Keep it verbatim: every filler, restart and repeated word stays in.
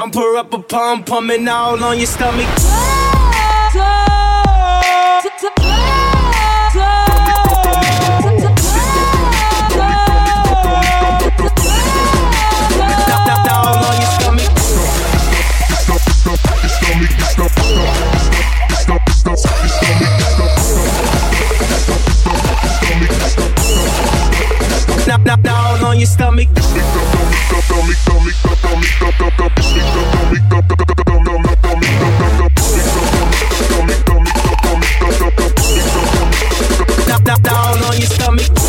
Pumper up a pump, pumping all on your stomach. Knock, knock, down on your stomach. Knock, knock, down on your stomach.